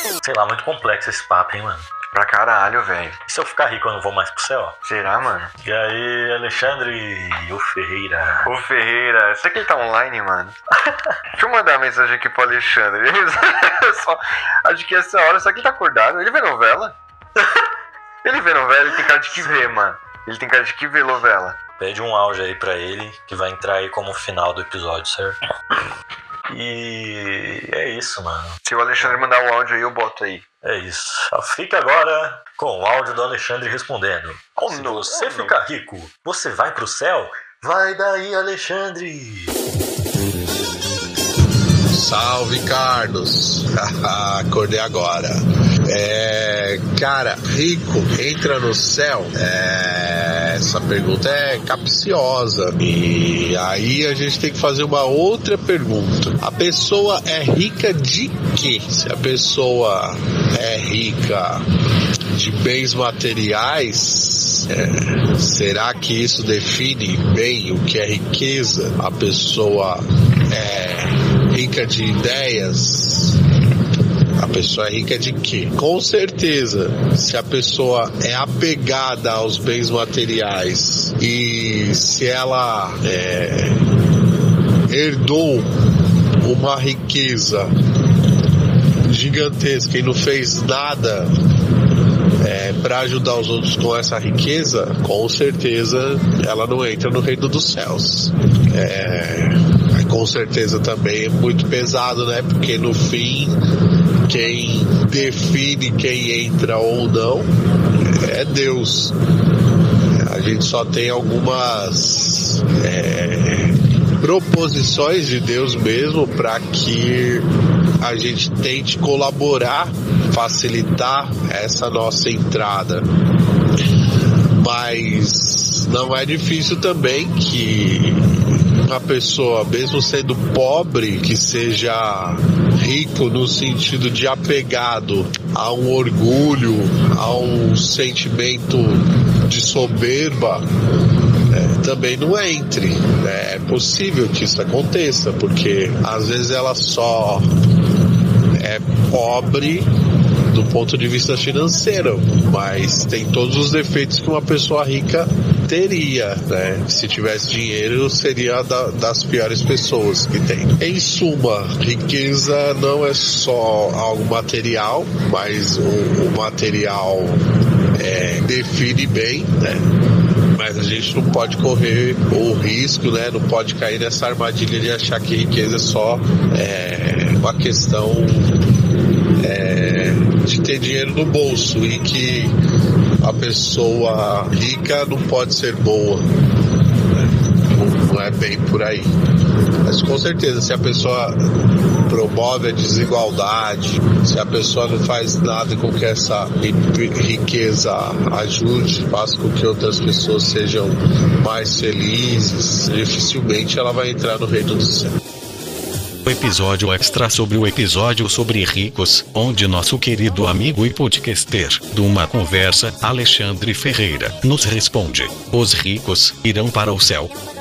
Sei lá, muito complexo esse papo, hein, mano? Pra caralho, velho. E se eu ficar rico, eu não vou mais pro céu? Será, mano? E aí, Alexandre, o Ferreira? Ô, Ferreira, será que ele tá online, mano? Deixa eu mandar uma mensagem aqui pro Alexandre. Acho que essa hora, será que ele tá acordado? Ele vê novela? Ele vê novela, ele tem cara de que vê, mano. Ele tem cara de que vê novela. Pede um áudio aí pra ele, que vai entrar aí como final do episódio, certo? E é isso, mano. Se o Alexandre mandar um áudio aí, eu boto aí. É isso. Fica agora com o áudio do Alexandre respondendo. Se você ficar rico, você vai pro céu? Vai daí, Alexandre! Salve, Carlos! Acordei agora. Cara, rico entra no céu? Essa pergunta é capciosa. E aí a gente tem que fazer uma outra pergunta. A pessoa é rica de quê? Se a pessoa é rica de bens materiais, será que isso define bem o que é riqueza? A pessoa é rica de ideias? A pessoa é rica de quê? Com certeza, se a pessoa é apegada aos bens materiais e se ela herdou uma riqueza gigantesca e não fez nada para ajudar os outros com essa riqueza, com certeza ela não entra no reino dos céus. Com certeza também é muito pesado, né? Porque no fim, quem define quem entra ou não é Deus. A gente só tem algumas proposições de Deus mesmo para que a gente tente colaborar, facilitar essa nossa entrada. Mas não é difícil também que uma pessoa, mesmo sendo pobre, que seja rico no sentido de apegado a um orgulho, a um sentimento de soberba, também não entre. É possível que isso aconteça, porque às vezes ela só é pobre do ponto de vista financeiro, mas tem todos os defeitos que uma pessoa rica teria, né? Se tivesse dinheiro, seria das piores pessoas que tem. Em suma, riqueza não é só algo material, mas o material define bem, né? Mas a gente não pode correr o risco, né? Não pode cair nessa armadilha de achar que riqueza é só uma questão de ter dinheiro no bolso e que a pessoa rica não pode ser boa, né? Não é bem por aí. Mas com certeza, se a pessoa promove a desigualdade, se a pessoa não faz nada com que essa riqueza ajude, faça com que outras pessoas sejam mais felizes, dificilmente ela vai entrar no reino do céu. O episódio extra sobre o episódio sobre ricos, onde nosso querido amigo e podcaster, de uma conversa, Alexandre Ferreira, nos responde: os ricos irão para o céu.